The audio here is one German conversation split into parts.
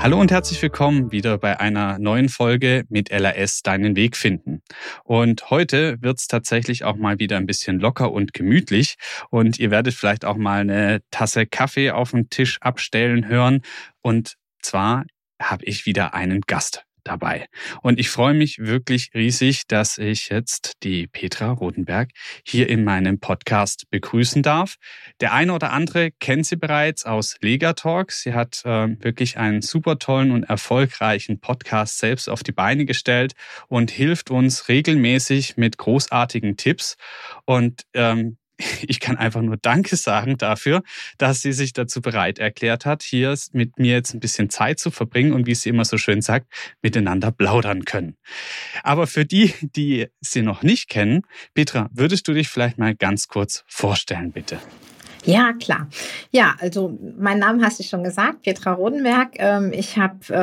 Hallo und herzlich willkommen wieder bei einer neuen Folge mit LAS Deinen Weg finden. Und heute wird es tatsächlich auch mal wieder ein bisschen locker und gemütlich und ihr werdet vielleicht auch mal eine Tasse Kaffee auf den Tisch abstellen hören. Und zwar habe ich wieder einen Gast dabei. Und ich freue mich wirklich riesig, dass ich jetzt die Petra Rodenberg hier in meinem Podcast begrüßen darf. Der eine oder andere kennt sie bereits aus Lega Talks. Sie hat wirklich einen super tollen und erfolgreichen Podcast selbst auf die Beine gestellt und hilft uns regelmäßig mit großartigen Tipps. Und ich kann einfach nur Danke sagen dafür, dass sie sich dazu bereit erklärt hat, hier mit mir jetzt ein bisschen Zeit zu verbringen und, wie sie immer so schön sagt, miteinander plaudern können. Aber für die, die sie noch nicht kennen, Petra, würdest du dich vielleicht mal ganz kurz vorstellen, bitte? Ja, klar. Ja, also mein Name hast du schon gesagt, Petra Rodenberg. Ich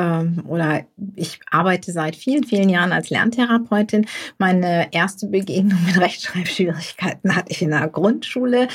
arbeite seit vielen, vielen Jahren als Lerntherapeutin. Meine erste Begegnung mit Rechtschreibschwierigkeiten hatte ich in der Grundschule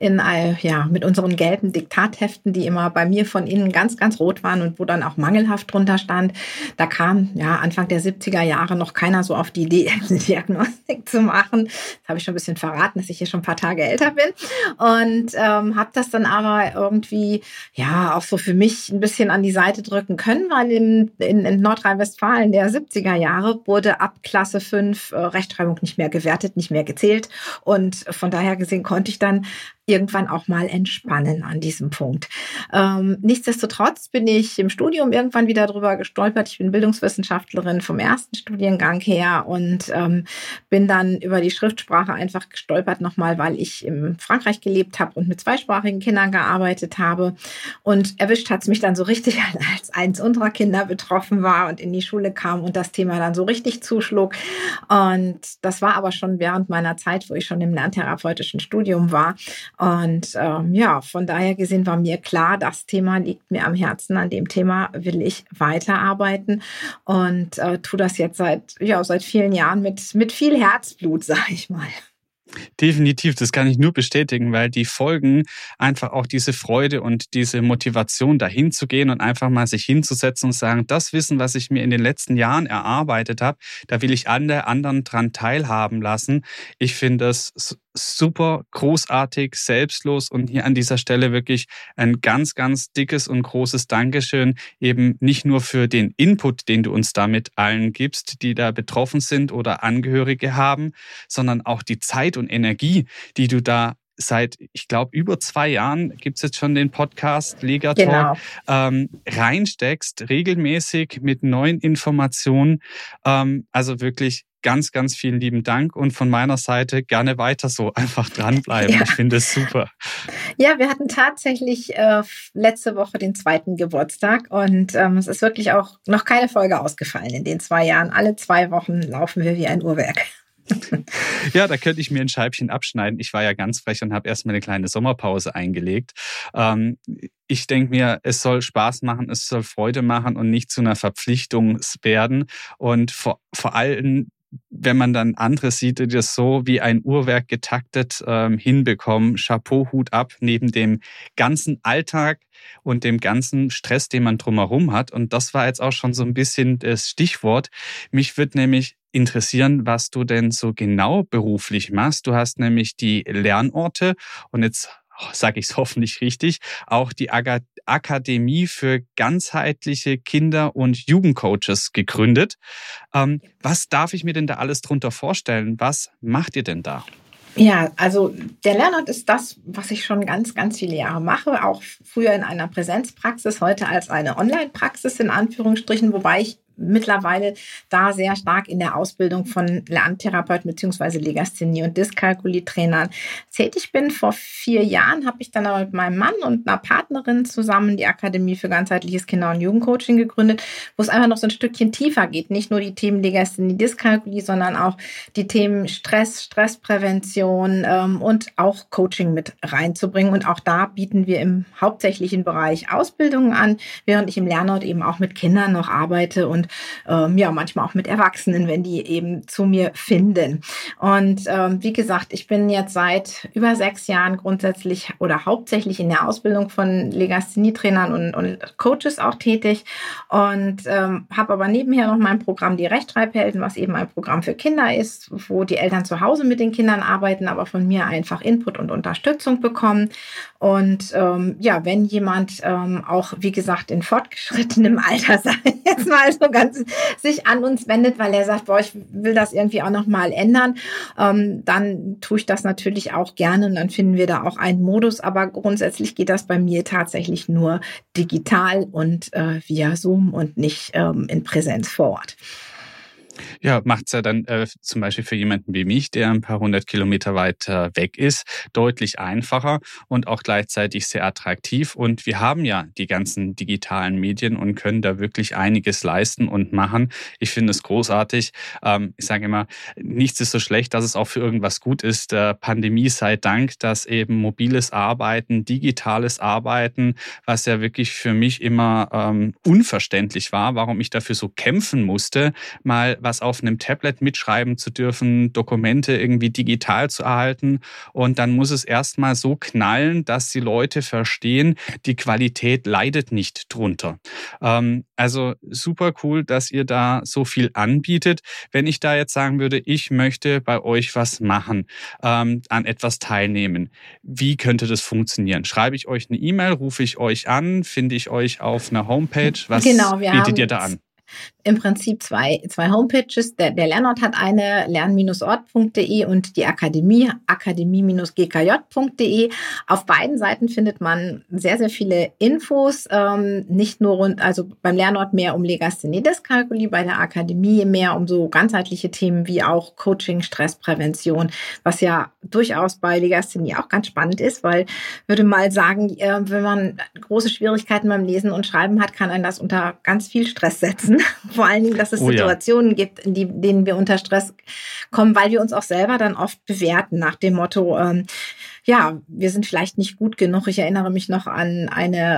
mit unseren gelben Diktatheften, die immer bei mir von innen ganz, ganz rot waren und wo dann auch mangelhaft drunter stand. Da kam Anfang der 70er Jahre noch keiner so auf die Idee, eine Diagnostik zu machen. Das habe ich schon ein bisschen verraten, dass ich hier schon ein paar Tage älter bin. Und habe das dann aber irgendwie auch so für mich ein bisschen an die Seite drücken können, weil in Nordrhein-Westfalen der 70er Jahre wurde ab Klasse 5 Rechtschreibung nicht mehr gewertet, nicht mehr gezählt. Und von daher gesehen konnte ich dann irgendwann auch mal entspannen an diesem Punkt. Nichtsdestotrotz bin ich im Studium irgendwann wieder drüber gestolpert. Ich bin Bildungswissenschaftlerin vom ersten Studiengang her und bin dann über die Schriftsprache einfach gestolpert nochmal, weil ich in Frankreich gelebt habe und mit zweisprachigen Kindern gearbeitet habe. Und erwischt hat es mich dann so richtig, als eins unserer Kinder betroffen war und in die Schule kam und das Thema dann so richtig zuschlug. Und das war aber schon während meiner Zeit, wo ich schon im lerntherapeutischen Studium war. Und von daher gesehen war mir klar, das Thema liegt mir am Herzen. An dem Thema will ich weiterarbeiten und tue das jetzt seit vielen Jahren mit viel Herzblut, sage ich mal. Definitiv, das kann ich nur bestätigen, weil die Folgen einfach auch diese Freude und diese Motivation, dahin zu gehen und einfach mal sich hinzusetzen und sagen, das Wissen, was ich mir in den letzten Jahren erarbeitet habe, da will ich alle anderen dran teilhaben lassen. Ich finde das super großartig, selbstlos und hier an dieser Stelle wirklich ein ganz, ganz dickes und großes Dankeschön, eben nicht nur für den Input, den du uns damit allen gibst, die da betroffen sind oder Angehörige haben, sondern auch die Zeit und Energie, die du da seit, ich glaube, über 2 Jahren, gibt es jetzt schon den Podcast Lega Talk, reinsteckst, regelmäßig mit neuen Informationen. Also wirklich ganz, ganz vielen lieben Dank und von meiner Seite gerne weiter so einfach dranbleiben. Ja. Ich finde es super. Ja, wir hatten tatsächlich letzte Woche den 2. Geburtstag und es ist wirklich auch noch keine Folge ausgefallen in den 2 Jahren. Alle 2 Wochen laufen wir wie ein Uhrwerk. Ja, da könnte ich mir ein Scheibchen abschneiden. Ich war ja ganz frech und habe erstmal eine kleine Sommerpause eingelegt. Ich denke mir, es soll Spaß machen, es soll Freude machen und nicht zu einer Verpflichtung werden. Und vor allem, wenn man dann andere sieht, die das so wie ein Uhrwerk getaktet hinbekommen, Chapeau, Hut ab, neben dem ganzen Alltag und dem ganzen Stress, den man drumherum hat. Und das war jetzt auch schon so ein bisschen das Stichwort. Mich würde nämlich interessieren, was du denn so genau beruflich machst. Du hast nämlich die Lernorte und jetzt sage ich es hoffentlich richtig, auch die Akademie für ganzheitliche Kinder- und Jugendcoaches gegründet. Was darf ich mir denn da alles drunter vorstellen? Was macht ihr denn da? Ja, also der Lernort ist das, was ich schon ganz, ganz viele Jahre mache. Auch früher in einer Präsenzpraxis, heute als eine Online-Praxis in Anführungsstrichen, wobei ich mittlerweile da sehr stark in der Ausbildung von Lerntherapeuten bzw. Legasthenie- und Dyskalkulie-Trainern tätig bin. Vor 4 Jahren habe ich dann aber mit meinem Mann und einer Partnerin zusammen die Akademie für ganzheitliches Kinder- und Jugendcoaching gegründet, wo es einfach noch so ein Stückchen tiefer geht. Nicht nur die Themen Legasthenie, Dyskalkulie, sondern auch die Themen Stress, Stressprävention und auch Coaching mit reinzubringen. Und auch da bieten wir im hauptsächlichen Bereich Ausbildungen an, während ich im Lernort eben auch mit Kindern noch arbeite und und ja, manchmal auch mit Erwachsenen, wenn die eben zu mir finden. Und wie gesagt, ich bin jetzt seit über 6 Jahren grundsätzlich oder hauptsächlich in der Ausbildung von Legasthenie-Trainern und Coaches auch tätig und habe aber nebenher noch mein Programm Die Rechtschreibhelden, was eben ein Programm für Kinder ist, wo die Eltern zu Hause mit den Kindern arbeiten, aber von mir einfach Input und Unterstützung bekommen. Und ja, wenn jemand auch, wie gesagt, in fortgeschrittenem Alter, sage ich jetzt mal so ganz, sich an uns wendet, weil er sagt, boah, ich will das irgendwie auch noch mal ändern, dann tue ich das natürlich auch gerne und dann finden wir da auch einen Modus. Aber grundsätzlich geht das bei mir tatsächlich nur digital und via Zoom und nicht in Präsenz vor Ort. Ja, macht's ja dann zum Beispiel für jemanden wie mich, der ein paar 100 Kilometer weit weg ist, deutlich einfacher und auch gleichzeitig sehr attraktiv. Und wir haben ja die ganzen digitalen Medien und können da wirklich einiges leisten und machen. Ich finde es großartig. Ich sage immer, nichts ist so schlecht, dass es auch für irgendwas gut ist. Pandemie sei Dank, dass eben mobiles Arbeiten, digitales Arbeiten, was ja wirklich für mich immer unverständlich war, warum ich dafür so kämpfen musste, mal was auf einem Tablet mitschreiben zu dürfen, Dokumente irgendwie digital zu erhalten. Und dann muss es erstmal so knallen, dass die Leute verstehen, die Qualität leidet nicht drunter. Also super cool, dass ihr da so viel anbietet. Wenn ich da jetzt sagen würde, ich möchte bei euch was machen, an etwas teilnehmen, wie könnte das funktionieren? Schreibe ich euch eine E-Mail, rufe ich euch an, finde ich euch auf einer Homepage? Was bietet ihr da an? Im Prinzip zwei Homepages. Der Lernort hat eine, lern-ort.de und die Akademie, akademie-gkj.de. Auf beiden Seiten findet man sehr, sehr viele Infos, nicht nur also beim Lernort mehr um Legasthenie Dyskalkulie, bei der Akademie mehr um so ganzheitliche Themen wie auch Coaching, Stressprävention, was ja durchaus bei Legasthenie auch ganz spannend ist, weil würde mal sagen, wenn man große Schwierigkeiten beim Lesen und Schreiben hat, kann einen das unter ganz viel Stress setzen. Vor allen Dingen, dass es Situationen gibt, in denen wir unter Stress kommen, weil wir uns auch selber dann oft bewerten nach dem Motto, ja, wir sind vielleicht nicht gut genug. Ich erinnere mich noch an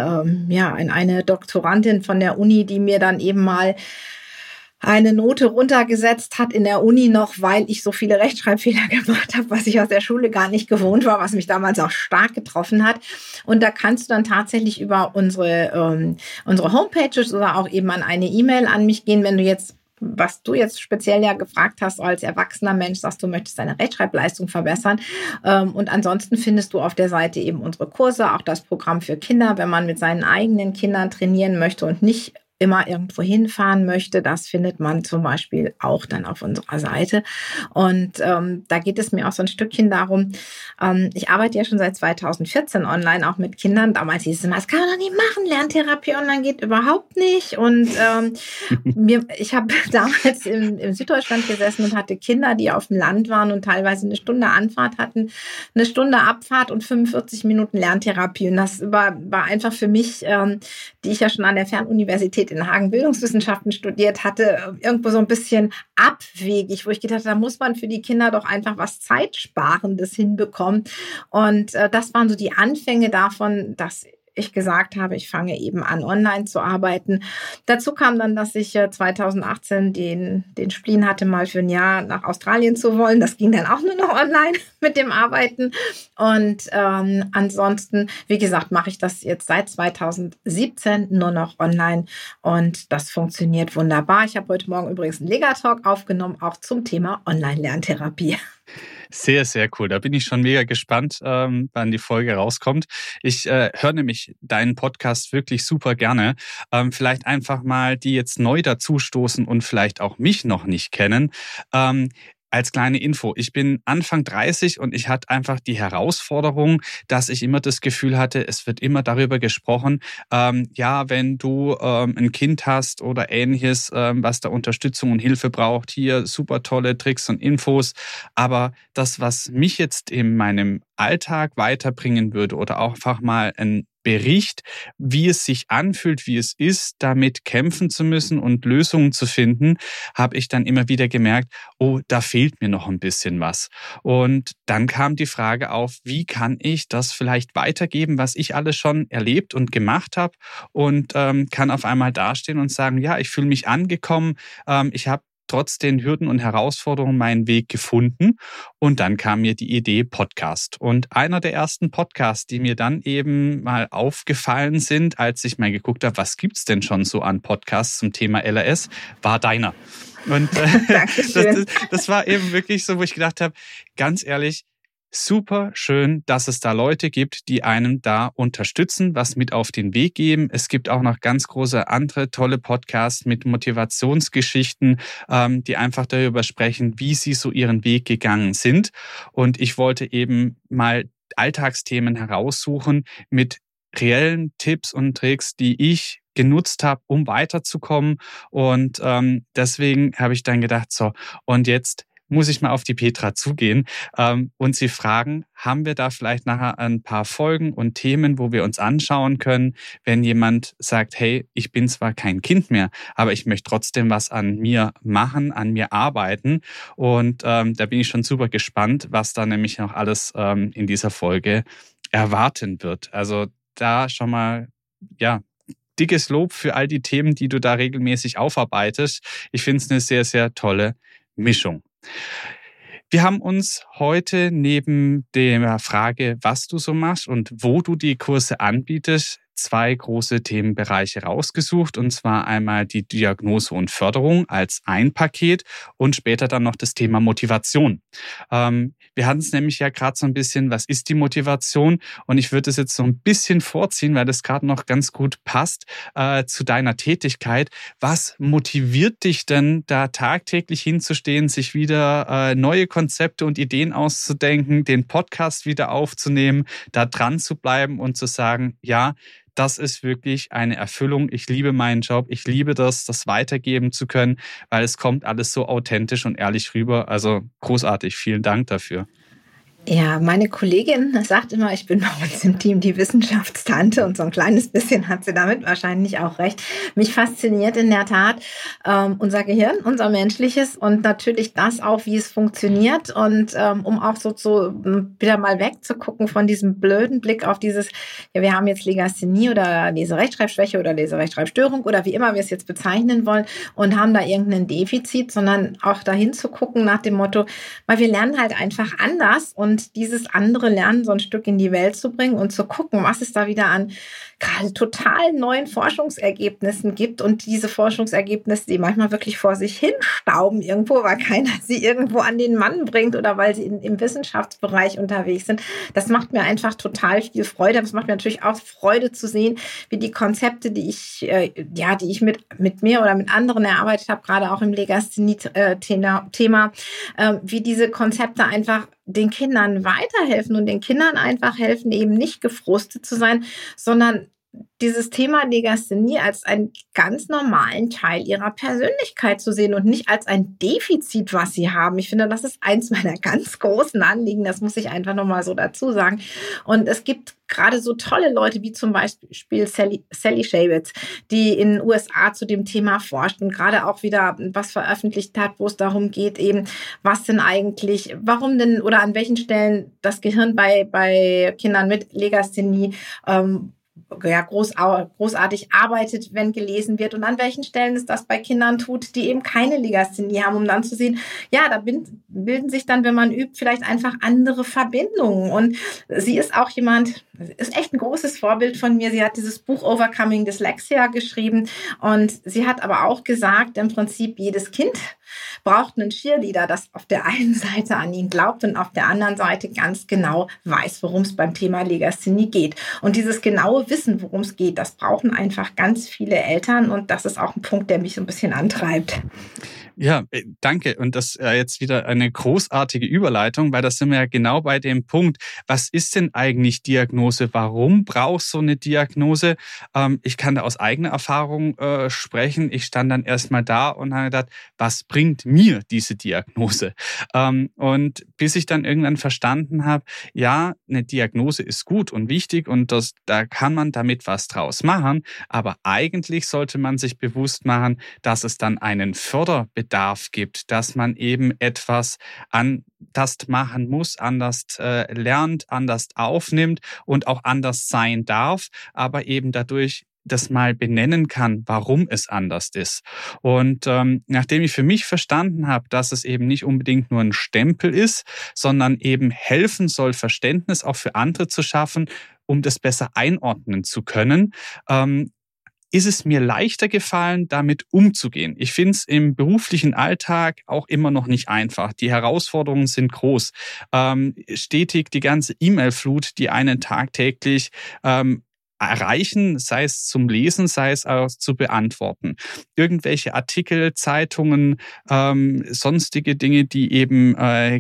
eine Doktorandin von der Uni, die mir dann eben mal eine Note runtergesetzt hat in der Uni noch, weil ich so viele Rechtschreibfehler gemacht habe, was ich aus der Schule gar nicht gewohnt war, was mich damals auch stark getroffen hat. Und da kannst du dann tatsächlich über unsere Homepages oder auch eben an eine E-Mail an mich gehen, wenn du jetzt, was du jetzt speziell ja gefragt hast, als erwachsener Mensch, sagst du, möchtest deine Rechtschreibleistung verbessern. Und ansonsten findest du auf der Seite eben unsere Kurse, auch das Programm für Kinder, wenn man mit seinen eigenen Kindern trainieren möchte und nicht immer irgendwo hinfahren möchte. Das findet man zum Beispiel auch dann auf unserer Seite. Und da geht es mir auch so ein Stückchen darum, ich arbeite ja schon seit 2014 online, auch mit Kindern. Damals hieß es immer, das kann man doch nicht machen, Lerntherapie online geht überhaupt nicht. Und ich habe damals im Süddeutschland gesessen und hatte Kinder, die auf dem Land waren und teilweise eine Stunde Anfahrt hatten, eine Stunde Abfahrt und 45 Minuten Lerntherapie. Und das war einfach für mich, die ich ja schon an der Fernuniversität in Hagen Bildungswissenschaften studiert hatte, irgendwo so ein bisschen abwegig, wo ich gedacht habe, da muss man für die Kinder doch einfach was Zeitsparendes hinbekommen. Und das waren so die Anfänge davon, dass ich gesagt habe, ich fange eben an, online zu arbeiten. Dazu kam dann, dass ich 2018 den Spleen hatte, mal für ein Jahr nach Australien zu wollen. Das ging dann auch nur noch online mit dem Arbeiten. Und ansonsten, wie gesagt, mache ich das jetzt seit 2017 nur noch online und das funktioniert wunderbar. Ich habe heute Morgen übrigens einen Legatalk aufgenommen, auch zum Thema Online-Lerntherapie. Sehr, sehr cool. Da bin ich schon mega gespannt, wann die Folge rauskommt. Ich höre nämlich deinen Podcast wirklich super gerne. Vielleicht einfach mal, die jetzt neu dazustoßen und vielleicht auch mich noch nicht kennen. Als kleine Info, ich bin Anfang 30 und ich hatte einfach die Herausforderung, dass ich immer das Gefühl hatte, es wird immer darüber gesprochen, ja, wenn du ein Kind hast oder Ähnliches, was da Unterstützung und Hilfe braucht, hier super tolle Tricks und Infos. Aber das, was mich jetzt in meinem Alltag weiterbringen würde oder auch einfach mal ein Bericht, wie es sich anfühlt, wie es ist, damit kämpfen zu müssen und Lösungen zu finden, habe ich dann immer wieder gemerkt, oh, da fehlt mir noch ein bisschen was. Und dann kam die Frage auf, wie kann ich das vielleicht weitergeben, was ich alles schon erlebt und gemacht habe und kann auf einmal dastehen und sagen, ja, ich fühle mich angekommen, ich habe trotz den Hürden und Herausforderungen meinen Weg gefunden. Und dann kam mir die Idee Podcast. Und einer der ersten Podcasts, die mir dann eben mal aufgefallen sind, als ich mal geguckt habe, was gibt's denn schon so an Podcasts zum Thema LRS, war deiner. Und das war eben wirklich so, wo ich gedacht habe, ganz ehrlich, super schön, dass es da Leute gibt, die einem da unterstützen, was mit auf den Weg geben. Es gibt auch noch ganz große andere tolle Podcasts mit Motivationsgeschichten, die einfach darüber sprechen, wie sie so ihren Weg gegangen sind. Und ich wollte eben mal Alltagsthemen heraussuchen mit reellen Tipps und Tricks, die ich genutzt habe, um weiterzukommen. Und deswegen habe ich dann gedacht, so, und jetzt muss ich mal auf die Petra zugehen und sie fragen, haben wir da vielleicht nachher ein paar Folgen und Themen, wo wir uns anschauen können, wenn jemand sagt, hey, ich bin zwar kein Kind mehr, aber ich möchte trotzdem was an mir machen, an mir arbeiten. Und da bin ich schon super gespannt, was da nämlich noch alles in dieser Folge erwarten wird. Also da schon mal, ja, dickes Lob für all die Themen, die du da regelmäßig aufarbeitest. Ich finde es eine sehr, sehr tolle Mischung. Wir haben uns heute neben der Frage, was du so machst und wo du die Kurse anbietest, zwei große Themenbereiche rausgesucht, und zwar einmal die Diagnose und Förderung als ein Paket und später dann noch das Thema Motivation. Wir hatten es nämlich ja gerade so ein bisschen, was ist die Motivation? Und ich würde es jetzt so ein bisschen vorziehen, weil das gerade noch ganz gut passt zu deiner Tätigkeit. Was motiviert dich denn, da tagtäglich hinzustehen, sich wieder neue Konzepte und Ideen auszudenken, den Podcast wieder aufzunehmen, da dran zu bleiben und zu sagen, ja, das ist wirklich eine Erfüllung. Ich liebe meinen Job. Ich liebe das weitergeben zu können, weil es kommt alles so authentisch und ehrlich rüber. Also großartig. Vielen Dank dafür. Ja, meine Kollegin sagt immer, ich bin bei uns im Team die Wissenschaftstante, und so ein kleines bisschen hat sie damit wahrscheinlich auch recht. Mich fasziniert in der Tat unser Gehirn, unser menschliches, und natürlich das auch, wie es funktioniert, und um auch so wieder mal wegzugucken von diesem blöden Blick auf dieses, ja, wir haben jetzt Legasthenie oder Leserechtschreibschwäche oder Leserechtschreibstörung oder wie immer wir es jetzt bezeichnen wollen und haben da irgendein Defizit, sondern auch dahin zu gucken nach dem Motto, weil wir lernen halt einfach anders, und dieses andere Lernen so ein Stück in die Welt zu bringen und zu gucken, was es da wieder an gerade total neuen Forschungsergebnissen gibt, und diese Forschungsergebnisse, die manchmal wirklich vor sich hinstauben irgendwo, weil keiner sie irgendwo an den Mann bringt oder weil sie im Wissenschaftsbereich unterwegs sind. Das macht mir einfach total viel Freude. Das macht mir natürlich auch Freude zu sehen, wie die Konzepte, die ich mit mir oder mit anderen erarbeitet habe, gerade auch im Legasthenie-Thema, wie diese Konzepte einfach den Kindern weiterhelfen und den Kindern einfach helfen, eben nicht gefrustet zu sein, sondern dieses Thema Legasthenie als einen ganz normalen Teil ihrer Persönlichkeit zu sehen und nicht als ein Defizit, was sie haben. Ich finde, das ist eins meiner ganz großen Anliegen. Das muss ich einfach nochmal so dazu sagen. Und es gibt gerade so tolle Leute wie zum Beispiel Sally Shavitz, die in den USA zu dem Thema forscht und gerade auch wieder was veröffentlicht hat, wo es darum geht, eben, was denn eigentlich, warum denn oder an welchen Stellen das Gehirn bei Kindern mit Legasthenie großartig arbeitet, wenn gelesen wird, und an welchen Stellen es das bei Kindern tut, die eben keine Legasthenie haben, um dann zu sehen, ja, da bilden sich dann, wenn man übt, vielleicht einfach andere Verbindungen. Und sie ist auch jemand, ist echt ein großes Vorbild von mir. Sie hat dieses Buch Overcoming Dyslexia geschrieben, und sie hat aber auch gesagt, im Prinzip jedes Kind braucht einen Cheerleader, das auf der einen Seite an ihn glaubt und auf der anderen Seite ganz genau weiß, worum es beim Thema Legasthenie geht. Und dieses genaue Wissen, worum es geht, das brauchen einfach ganz viele Eltern, und das ist auch ein Punkt, der mich so ein bisschen antreibt. Ja, danke. Und das ist jetzt wieder eine großartige Überleitung, weil das sind wir ja genau bei dem Punkt. Was ist denn eigentlich Diagnose? Warum brauchst du so eine Diagnose? Ich kann da aus eigener Erfahrung sprechen. Ich stand dann erstmal da und habe gedacht, was bringt mir diese Diagnose? Und bis ich dann irgendwann verstanden habe, ja, eine Diagnose ist gut und wichtig und da kann man damit was draus machen, aber eigentlich sollte man sich bewusst machen, dass es dann einen Förderbedarf gibt, dass man eben etwas anders machen muss, anders lernt, anders aufnimmt und auch anders sein darf, aber eben dadurch das mal benennen kann, warum es anders ist. Und nachdem ich für mich verstanden habe, dass es eben nicht unbedingt nur ein Stempel ist, sondern eben helfen soll, Verständnis auch für andere zu schaffen, um das besser einordnen zu können, ist es mir leichter gefallen, damit umzugehen. Ich finde es im beruflichen Alltag auch immer noch nicht einfach. Die Herausforderungen sind groß. Stetig die ganze E-Mail-Flut, die einen tagtäglich erreichen, sei es zum Lesen, sei es auch zu beantworten. Irgendwelche Artikel, Zeitungen, sonstige Dinge, die eben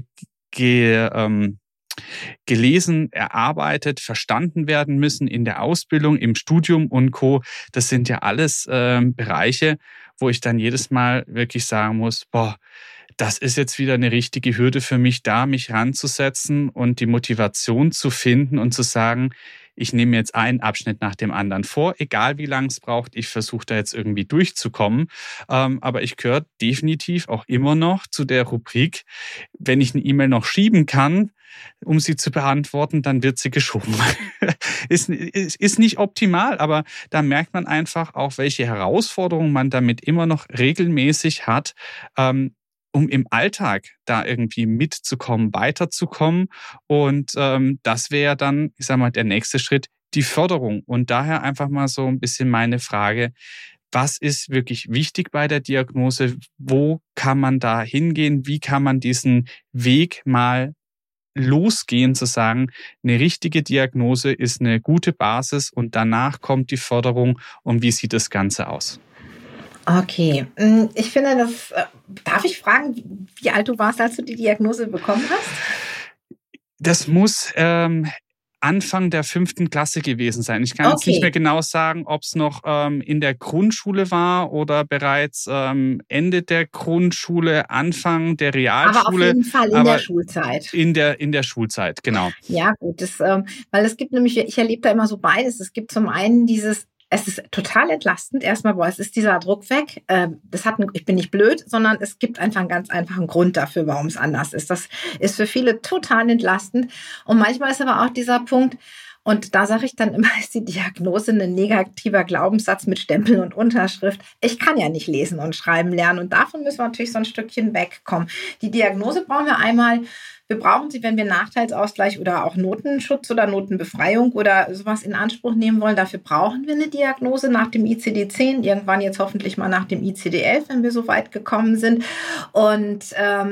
gelesen, erarbeitet, verstanden werden müssen in der Ausbildung, im Studium und Co. Das sind ja alles Bereiche, wo ich dann jedes Mal wirklich sagen muss, das ist jetzt wieder eine richtige Hürde für mich, da mich ranzusetzen und die Motivation zu finden und zu sagen, ich nehme jetzt einen Abschnitt nach dem anderen vor, egal wie lang es braucht, ich versuche da jetzt irgendwie durchzukommen. Aber ich gehöre definitiv auch immer noch zu der Rubrik, wenn ich eine E-Mail noch schieben kann, um sie zu beantworten, dann wird sie geschoben. Ist nicht optimal, aber da merkt man einfach auch, welche Herausforderungen man damit immer noch regelmäßig hat, um im Alltag da irgendwie mitzukommen, weiterzukommen. Und das wäre dann, ich sage mal, der nächste Schritt, die Förderung. Und daher einfach mal so ein bisschen meine Frage, was ist wirklich wichtig bei der Diagnose? Wo kann man da hingehen? Wie kann man diesen Weg mal losgehen, zu sagen, eine richtige Diagnose ist eine gute Basis und danach kommt die Förderung. Und wie sieht das Ganze aus? Okay, ich finde, darf ich fragen, wie alt du warst, als du die Diagnose bekommen hast? Das muss Anfang der 5. Klasse gewesen sein. Ich kann jetzt nicht mehr genau sagen, ob es noch in der Grundschule war oder bereits Ende der Grundschule, Anfang der Realschule. Aber auf jeden Fall in der Schulzeit. In der Schulzeit, genau. Ja gut, weil es gibt nämlich, ich erlebe da immer so beides. Es gibt zum einen es ist total entlastend. Erstmal, es ist dieser Druck weg. Ich bin nicht blöd, sondern es gibt einfach einen ganz einfachen Grund dafür, warum es anders ist. Das ist für viele total entlastend. Und manchmal ist aber auch dieser Punkt, und da sage ich dann immer, ist die Diagnose ein negativer Glaubenssatz mit Stempel und Unterschrift. Ich kann ja nicht lesen und schreiben lernen. Und davon müssen wir natürlich so ein Stückchen wegkommen. Die Diagnose brauchen wir einmal. Wir brauchen sie, wenn wir Nachteilsausgleich oder auch Notenschutz oder Notenbefreiung oder sowas in Anspruch nehmen wollen. Dafür brauchen wir eine Diagnose nach dem ICD-10, irgendwann jetzt hoffentlich mal nach dem ICD-11, wenn wir so weit gekommen sind. Und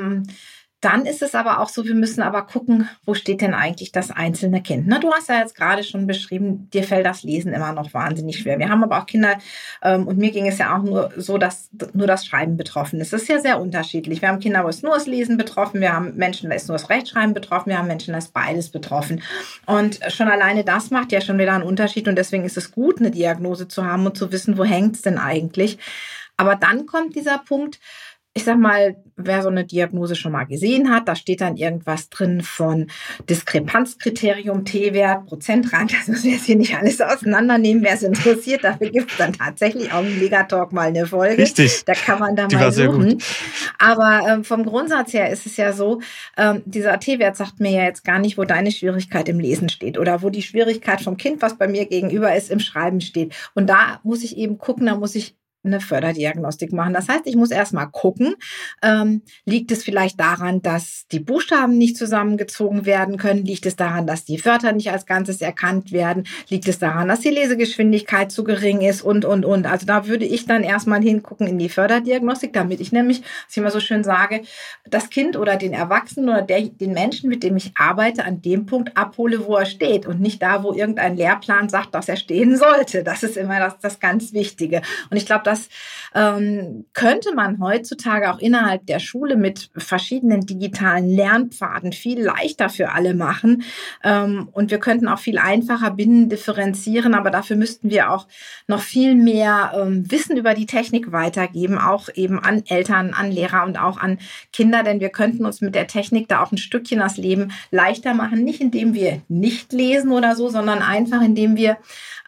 dann ist es aber auch so, wir müssen aber gucken, wo steht denn eigentlich das einzelne Kind. Du hast ja jetzt gerade schon beschrieben, dir fällt das Lesen immer noch wahnsinnig schwer. Wir haben aber auch Kinder, und mir ging es ja auch nur so, dass nur das Schreiben betroffen ist. Das ist ja sehr unterschiedlich. Wir haben Kinder, wo es nur das Lesen betroffen, wir haben Menschen, da ist nur das Rechtschreiben betroffen, wir haben Menschen, da ist beides betroffen. Und schon alleine das macht ja schon wieder einen Unterschied und deswegen ist es gut, eine Diagnose zu haben und zu wissen, wo hängt es denn eigentlich. Aber dann kommt dieser Punkt, ich sag mal, wer so eine Diagnose schon mal gesehen hat, da steht dann irgendwas drin von Diskrepanzkriterium, T-Wert, Prozentrand. Das müssen wir jetzt hier nicht alles auseinandernehmen. Wer es interessiert, dafür gibt es dann tatsächlich auch im Megatalk mal eine Folge. Richtig. Da kann man da mal suchen. Aber vom Grundsatz her ist es ja so, dieser T-Wert sagt mir ja jetzt gar nicht, wo deine Schwierigkeit im Lesen steht oder wo die Schwierigkeit vom Kind, was bei mir gegenüber ist, im Schreiben steht. Und da muss ich eben gucken, da muss ich eine Förderdiagnostik machen. Das heißt, ich muss erstmal gucken, liegt es vielleicht daran, dass die Buchstaben nicht zusammengezogen werden können? Liegt es daran, dass die Wörter nicht als Ganzes erkannt werden? Liegt es daran, dass die Lesegeschwindigkeit zu gering ist? Und. Also da würde ich dann erstmal hingucken in die Förderdiagnostik, damit ich nämlich, was ich immer so schön sage, das Kind oder den Erwachsenen oder den Menschen, mit dem ich arbeite, an dem Punkt abhole, wo er steht und nicht da, wo irgendein Lehrplan sagt, dass er stehen sollte. Das ist immer das ganz Wichtige. Und ich glaube, das das könnte man heutzutage auch innerhalb der Schule mit verschiedenen digitalen Lernpfaden viel leichter für alle machen. Und wir könnten auch viel einfacher Binnen differenzieren, aber dafür müssten wir auch noch viel mehr Wissen über die Technik weitergeben, auch eben an Eltern, an Lehrer und auch an Kinder, denn wir könnten uns mit der Technik da auch ein Stückchen das Leben leichter machen, nicht indem wir nicht lesen oder so, sondern einfach indem wir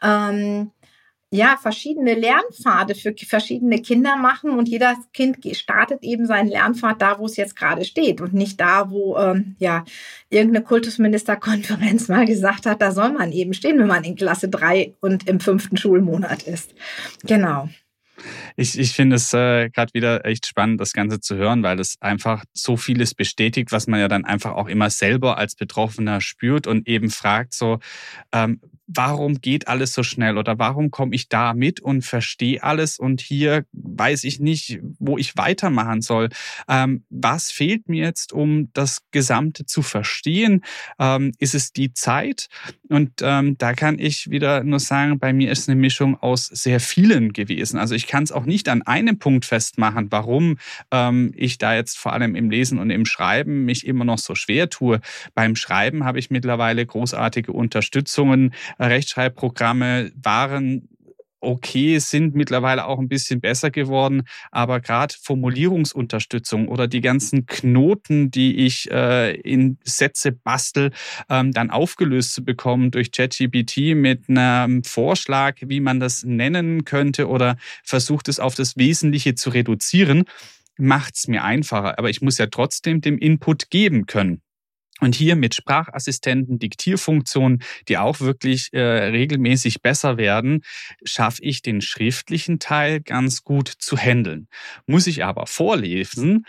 verschiedene Lernpfade für verschiedene Kinder machen und jedes Kind startet eben seinen Lernpfad da, wo es jetzt gerade steht und nicht da, wo irgendeine Kultusministerkonferenz mal gesagt hat, da soll man eben stehen, wenn man in Klasse 3 und im 5. Schulmonat ist. Genau. Ich finde es gerade wieder echt spannend, das Ganze zu hören, weil es einfach so vieles bestätigt, was man ja dann einfach auch immer selber als Betroffener spürt und eben fragt so, warum geht alles so schnell oder warum komme ich da mit und verstehe alles und hier weiß ich nicht, wo ich weitermachen soll. Was fehlt mir jetzt, um das Gesamte zu verstehen? Ist es die Zeit? Und da kann ich wieder nur sagen, bei mir ist eine Mischung aus sehr vielen gewesen. Also ich kann es auch nicht an einem Punkt festmachen, warum ich da jetzt vor allem im Lesen und im Schreiben mich immer noch so schwer tue. Beim Schreiben habe ich mittlerweile großartige Unterstützungen. Rechtschreibprogramme waren okay, sind mittlerweile auch ein bisschen besser geworden, aber gerade Formulierungsunterstützung oder die ganzen Knoten, die ich in Sätze bastel, dann aufgelöst zu bekommen durch ChatGPT mit einem Vorschlag, wie man das nennen könnte oder versucht es auf das Wesentliche zu reduzieren, macht es mir einfacher. Aber ich muss ja trotzdem dem Input geben können. Und hier mit Sprachassistenten, Diktierfunktionen, die auch wirklich regelmäßig besser werden, schaffe ich den schriftlichen Teil ganz gut zu handeln. Muss ich aber vorlesen,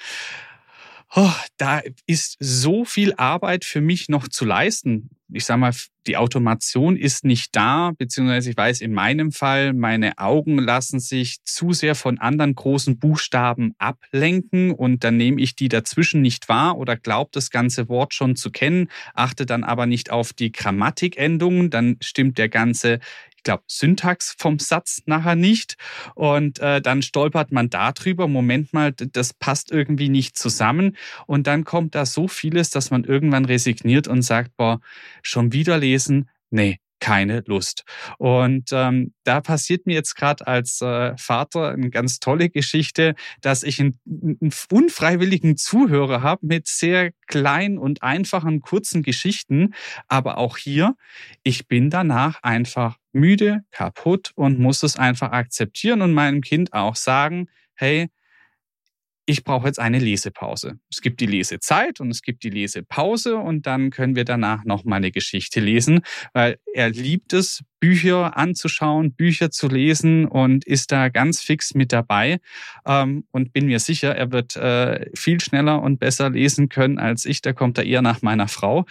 da ist so viel Arbeit für mich noch zu leisten. Ich sage mal, die Automation ist nicht da, beziehungsweise ich weiß in meinem Fall, meine Augen lassen sich zu sehr von anderen großen Buchstaben ablenken und dann nehme ich die dazwischen nicht wahr oder glaube das ganze Wort schon zu kennen, achte dann aber nicht auf die Grammatikendungen, dann stimmt der ganze Syntax vom Satz nachher nicht und dann stolpert man darüber, Moment mal, das passt irgendwie nicht zusammen und dann kommt da so vieles, dass man irgendwann resigniert und sagt, boah, schon wieder lesen? Nee, keine Lust. Und da passiert mir jetzt gerade als Vater eine ganz tolle Geschichte, dass ich einen unfreiwilligen Zuhörer habe mit sehr kleinen und einfachen, kurzen Geschichten. Aber auch hier, ich bin danach einfach müde, kaputt und muss es einfach akzeptieren und meinem Kind auch sagen, hey, ich brauche jetzt eine Lesepause. Es gibt die Lesezeit und es gibt die Lesepause und dann können wir danach nochmal eine Geschichte lesen, weil er liebt es, Bücher anzuschauen, Bücher zu lesen und ist da ganz fix mit dabei und bin mir sicher, er wird viel schneller und besser lesen können als ich. Da kommt er eher nach meiner Frau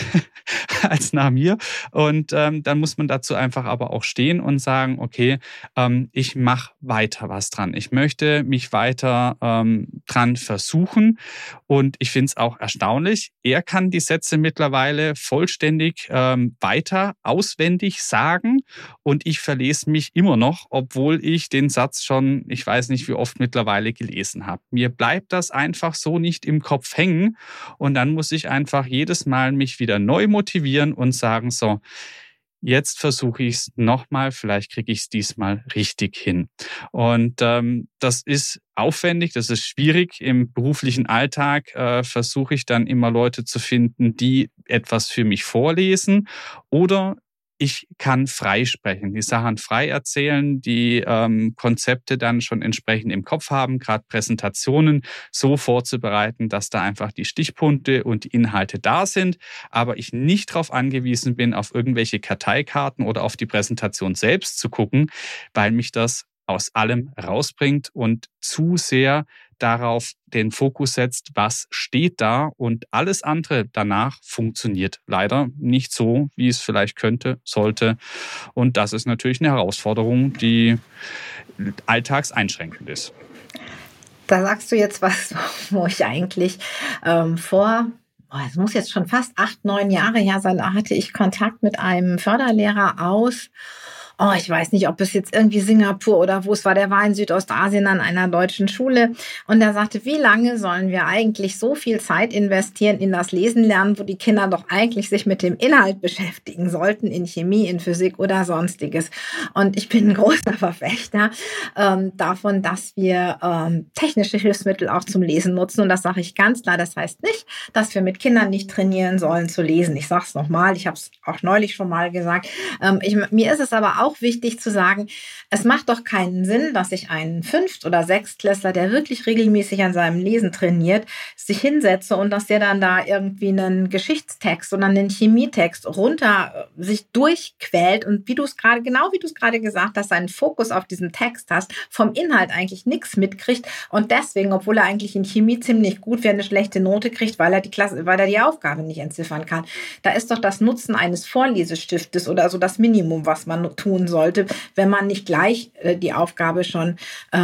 als nach mir und dann muss man dazu einfach aber auch stehen und sagen, okay, ich mache weiter was dran. Ich möchte mich weiter dran versuchen und ich finde es auch erstaunlich. Er kann die Sätze mittlerweile vollständig weiter auswendig sagen und ich verlese mich immer noch, obwohl ich den Satz schon, ich weiß nicht wie oft mittlerweile gelesen habe. Mir bleibt das einfach so nicht im Kopf hängen und dann muss ich einfach jedes Mal mich wieder neu motivieren und sagen, so, jetzt versuche ich es nochmal, vielleicht kriege ich es diesmal richtig hin. Und das ist aufwendig, das ist schwierig. Im beruflichen Alltag versuche ich dann immer Leute zu finden, die etwas für mich vorlesen oder ich kann frei sprechen, die Sachen frei erzählen, die Konzepte dann schon entsprechend im Kopf haben, gerade Präsentationen so vorzubereiten, dass da einfach die Stichpunkte und die Inhalte da sind, aber ich nicht darauf angewiesen bin, auf irgendwelche Karteikarten oder auf die Präsentation selbst zu gucken, weil mich das aus allem rausbringt und zu sehr darauf den Fokus setzt, was steht da und alles andere danach funktioniert leider nicht so, wie es vielleicht könnte, sollte. Und das ist natürlich eine Herausforderung, die alltagseinschränkend ist. Da sagst du jetzt was, wo ich eigentlich es muss jetzt schon fast 8, 9 Jahre her sein, da hatte ich Kontakt mit einem Förderlehrer aus ich weiß nicht, ob es jetzt irgendwie Singapur oder wo es war, der war in Südostasien an einer deutschen Schule und er sagte, wie lange sollen wir eigentlich so viel Zeit investieren in das Lesen lernen, wo die Kinder doch eigentlich sich mit dem Inhalt beschäftigen sollten, in Chemie, in Physik oder sonstiges. Und ich bin ein großer Verfechter davon, dass wir technische Hilfsmittel auch zum Lesen nutzen und das sage ich ganz klar. Das heißt nicht, dass wir mit Kindern nicht trainieren sollen zu lesen. Ich sage es nochmal, ich habe es auch neulich schon mal gesagt. Mir ist es aber auch wichtig zu sagen, es macht doch keinen Sinn, dass ich einen Fünft- oder Sechstklässler, der wirklich regelmäßig an seinem Lesen trainiert, sich hinsetze und dass der dann da irgendwie einen Geschichtstext oder einen Chemietext runter sich durchquält und wie du es gerade gesagt hast, seinen Fokus auf diesen Text hast, vom Inhalt eigentlich nichts mitkriegt und deswegen, obwohl er eigentlich in Chemie ziemlich gut wäre, eine schlechte Note kriegt, weil er die Aufgabe nicht entziffern kann. Da ist doch das Nutzen eines Vorlesestiftes oder so das Minimum, was man tun sollte, wenn man nicht gleich die Aufgabe schon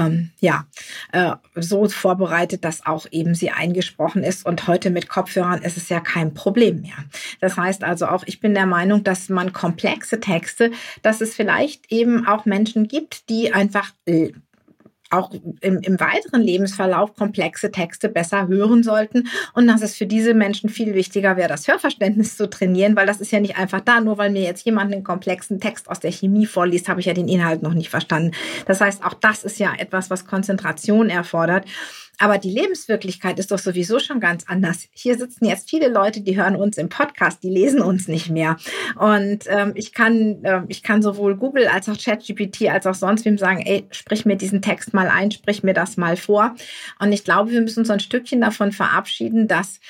so vorbereitet, dass auch eben sie eingesprochen ist. Und heute mit Kopfhörern ist es ja kein Problem mehr. Das heißt also auch, ich bin der Meinung, dass man komplexe Texte, dass es vielleicht eben auch Menschen gibt, die einfach auch im weiteren Lebensverlauf komplexe Texte besser hören sollten und dass es für diese Menschen viel wichtiger wäre, das Hörverständnis zu trainieren, weil das ist ja nicht einfach da, nur weil mir jetzt jemand einen komplexen Text aus der Chemie vorliest, habe ich ja den Inhalt noch nicht verstanden. Das heißt, auch das ist ja etwas, was Konzentration erfordert. Aber die Lebenswirklichkeit ist doch sowieso schon ganz anders. Hier sitzen jetzt viele Leute, die hören uns im Podcast, die lesen uns nicht mehr. Und ich kann sowohl Google als auch ChatGPT als auch sonst wem sagen, ey, sprich mir diesen Text mal ein, sprich mir das mal vor. Und ich glaube, wir müssen uns ein Stückchen davon verabschieden, dass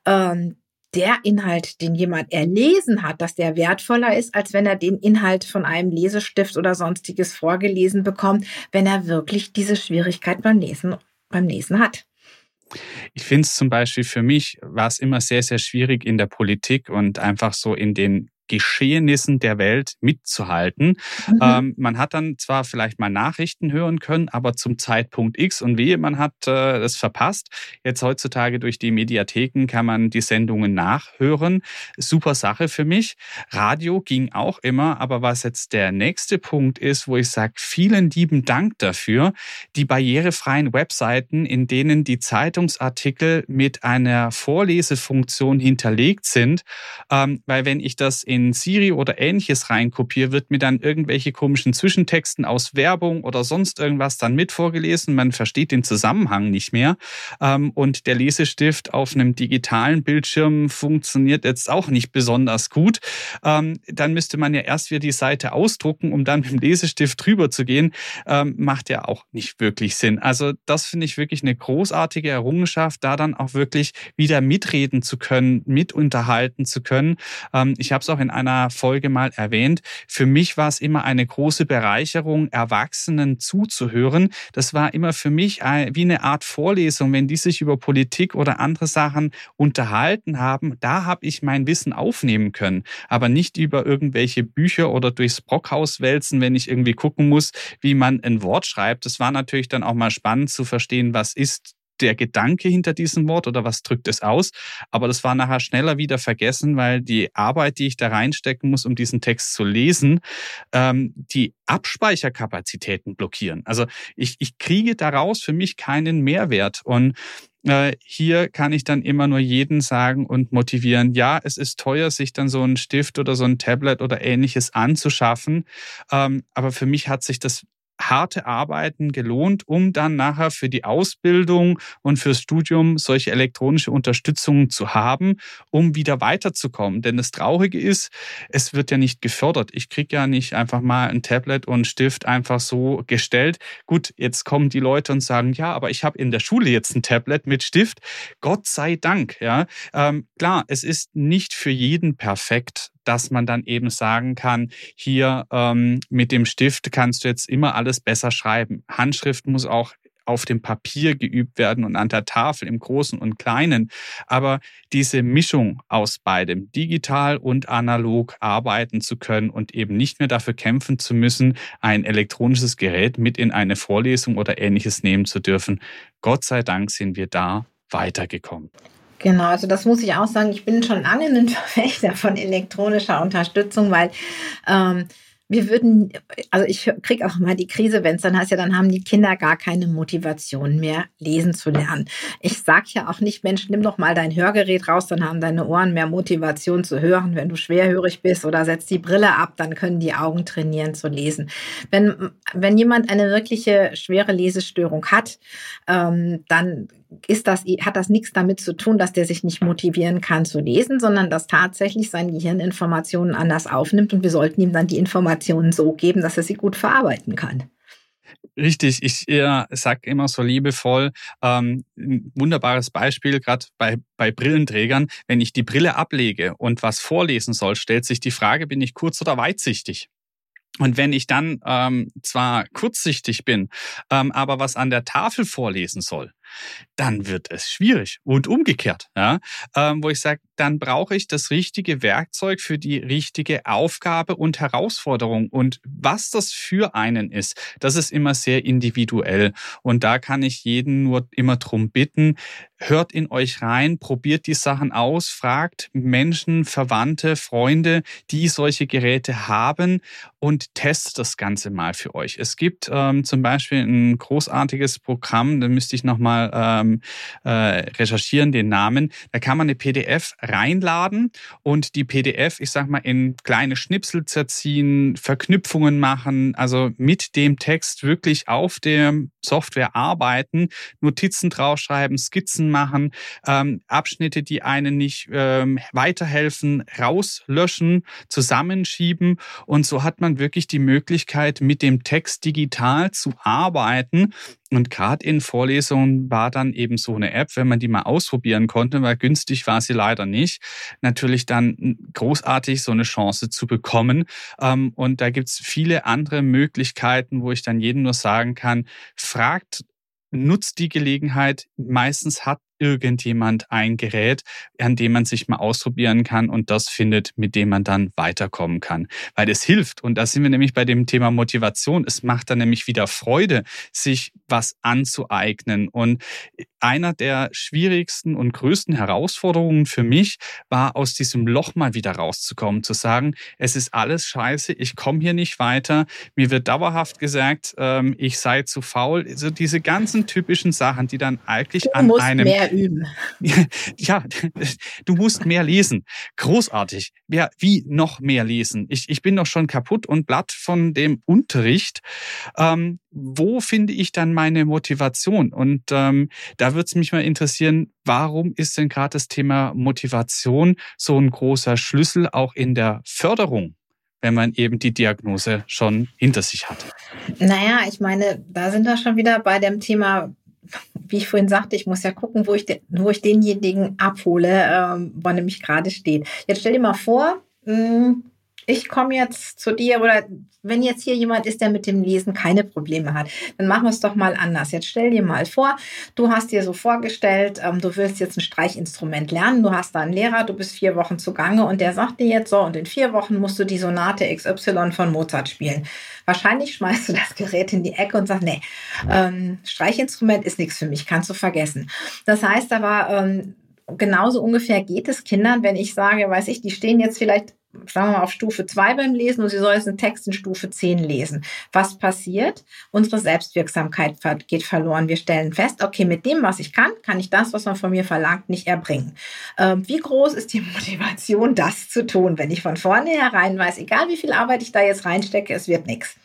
der Inhalt, den jemand erlesen hat, dass der wertvoller ist, als wenn er den Inhalt von einem Lesestift oder sonstiges vorgelesen bekommt, wenn er wirklich diese Schwierigkeit beim Lesen hat. Ich finde es zum Beispiel für mich war es immer sehr, sehr schwierig in der Politik und einfach so in den Geschehnissen der Welt mitzuhalten. Man hat dann zwar vielleicht mal Nachrichten hören können, aber zum Zeitpunkt X und wehe, man hat es verpasst. Jetzt heutzutage durch die Mediatheken kann man die Sendungen nachhören. Super Sache für mich. Radio ging auch immer, aber was jetzt der nächste Punkt ist, wo ich sage, vielen lieben Dank dafür, die barrierefreien Webseiten, in denen die Zeitungsartikel mit einer Vorlesefunktion hinterlegt sind, weil wenn ich das in Siri oder Ähnliches reinkopiere, wird mir dann irgendwelche komischen Zwischentexten aus Werbung oder sonst irgendwas dann mit vorgelesen. Man versteht den Zusammenhang nicht mehr. Und der Lesestift auf einem digitalen Bildschirm funktioniert jetzt auch nicht besonders gut. Dann müsste man ja erst wieder die Seite ausdrucken, um dann mit dem Lesestift drüber zu gehen. Macht ja auch nicht wirklich Sinn. Also das finde ich wirklich eine großartige Errungenschaft, da dann auch wirklich wieder mitreden zu können, mitunterhalten zu können. Ich habe es auch in einer Folge mal erwähnt. Für mich war es immer eine große Bereicherung, Erwachsenen zuzuhören. Das war immer für mich wie eine Art Vorlesung, wenn die sich über Politik oder andere Sachen unterhalten haben. Da habe ich mein Wissen aufnehmen können, aber nicht über irgendwelche Bücher oder durchs Brockhaus wälzen, wenn ich irgendwie gucken muss, wie man ein Wort schreibt. Das war natürlich dann auch mal spannend zu verstehen, was ist der Gedanke hinter diesem Wort oder was drückt es aus. Aber das war nachher schneller wieder vergessen, weil die Arbeit, die ich da reinstecken muss, um diesen Text zu lesen, die Abspeicherkapazitäten blockieren. Also ich kriege daraus für mich keinen Mehrwert. Und hier kann ich dann immer nur jeden sagen und motivieren, ja, es ist teuer, sich dann so einen Stift oder so ein Tablet oder Ähnliches anzuschaffen. Aber für mich hat sich das harte Arbeiten gelohnt, um dann nachher für die Ausbildung und fürs Studium solche elektronische Unterstützung zu haben, um wieder weiterzukommen. Denn das Traurige ist, es wird ja nicht gefördert. Ich kriege ja nicht einfach mal ein Tablet und einen Stift einfach so gestellt. Gut, jetzt kommen die Leute und sagen, ja, aber ich habe in der Schule jetzt ein Tablet mit Stift. Gott sei Dank. Ja, klar, es ist nicht für jeden perfekt, dass man dann eben sagen kann, hier mit dem Stift kannst du jetzt immer alles besser schreiben. Handschrift muss auch auf dem Papier geübt werden und an der Tafel im Großen und Kleinen. Aber diese Mischung aus beidem, digital und analog arbeiten zu können und eben nicht mehr dafür kämpfen zu müssen, ein elektronisches Gerät mit in eine Vorlesung oder Ähnliches nehmen zu dürfen. Gott sei Dank sind wir da weitergekommen. Genau, also das muss ich auch sagen, ich bin schon lange ein Verfechter von elektronischer Unterstützung, weil Also ich kriege auch mal die Krise, wenn es dann heißt, ja, dann haben die Kinder gar keine Motivation mehr, lesen zu lernen. Ich sage ja auch nicht, Mensch, nimm doch mal dein Hörgerät raus, dann haben deine Ohren mehr Motivation zu hören. Wenn du schwerhörig bist oder setzt die Brille ab, dann können die Augen trainieren zu lesen. Wenn jemand eine wirkliche schwere Lesestörung hat, dann hat das nichts damit zu tun, dass der sich nicht motivieren kann zu lesen, sondern dass tatsächlich sein Gehirn Informationen anders aufnimmt und wir sollten ihm dann die Informationen so geben, dass er sie gut verarbeiten kann. Richtig, ich sag immer so liebevoll, ein wunderbares Beispiel, gerade bei Brillenträgern, wenn ich die Brille ablege und was vorlesen soll, stellt sich die Frage, bin ich kurz- oder weitsichtig? Und wenn ich dann zwar kurzsichtig bin, aber was an der Tafel vorlesen soll, dann wird es schwierig und umgekehrt, ja, wo ich sage, dann brauche ich das richtige Werkzeug für die richtige Aufgabe und Herausforderung. Und was das für einen ist, das ist immer sehr individuell. Und da kann ich jeden nur immer drum bitten, hört in euch rein, probiert die Sachen aus, fragt Menschen, Verwandte, Freunde, die solche Geräte haben und testet das Ganze mal für euch. Es gibt zum Beispiel ein großartiges Programm, da müsste ich nochmal recherchieren, den Namen. Da kann man eine PDF reinladen und die PDF, ich sag mal, in kleine Schnipsel zerziehen, Verknüpfungen machen, also mit dem Text wirklich auf der Software arbeiten, Notizen draufschreiben, Skizzen machen, Abschnitte, die einen nicht weiterhelfen, rauslöschen, zusammenschieben und so hat man wirklich die Möglichkeit, mit dem Text digital zu arbeiten. Und gerade in Vorlesungen war dann eben so eine App, wenn man die mal ausprobieren konnte, weil günstig war sie leider nicht, natürlich dann großartig so eine Chance zu bekommen. Und da gibt's viele andere Möglichkeiten, wo ich dann jedem nur sagen kann, fragt, nutzt die Gelegenheit. Meistens hat irgendjemand ein Gerät, an dem man sich mal ausprobieren kann und das findet, mit dem man dann weiterkommen kann. Weil es hilft. Und da sind wir nämlich bei dem Thema Motivation. Es macht dann nämlich wieder Freude, sich was anzueignen. Und einer der schwierigsten und größten Herausforderungen für mich war, aus diesem Loch mal wieder rauszukommen, zu sagen, es ist alles scheiße, ich komme hier nicht weiter. Mir wird dauerhaft gesagt, ich sei zu faul. Also diese ganzen typischen Sachen, die dann eigentlich Du an musst einem mehr üben. ja, du musst mehr lesen. Großartig. Ja, wie noch mehr lesen? Ich bin doch schon kaputt und platt von dem Unterricht. Wo finde ich dann meine Motivation? Und da würde es mich mal interessieren, warum ist denn gerade das Thema Motivation so ein großer Schlüssel auch in der Förderung, wenn man eben die Diagnose schon hinter sich hat? Naja, ich meine, da sind wir schon wieder bei dem Thema, wie ich vorhin sagte, ich muss ja gucken, wo ich denjenigen abhole, wo er nämlich gerade steht. Jetzt stell dir mal vor, ich komme jetzt zu dir oder wenn jetzt hier jemand ist, der mit dem Lesen keine Probleme hat, dann machen wir es doch mal anders. Jetzt stell dir mal vor, du hast dir so vorgestellt, du willst jetzt ein Streichinstrument lernen, du hast da einen Lehrer, du bist 4 Wochen zugange und der sagt dir jetzt so, und in 4 Wochen musst du die Sonate XY von Mozart spielen. Wahrscheinlich schmeißt du das Gerät in die Ecke und sagst, nee, Streichinstrument ist nichts für mich, kannst du vergessen. Das heißt aber, genauso ungefähr geht es Kindern, wenn ich sage, weiß ich, die stehen jetzt vielleicht, sagen wir mal, auf Stufe 2 beim Lesen und sie sollen jetzt einen Text in Stufe 10 lesen. Was passiert? Unsere Selbstwirksamkeit geht verloren. Wir stellen fest, okay, mit dem, was ich kann ich das, was man von mir verlangt, nicht erbringen. Wie groß ist die Motivation, das zu tun, wenn ich von vornherein weiß, egal wie viel Arbeit ich da jetzt reinstecke, es wird nichts.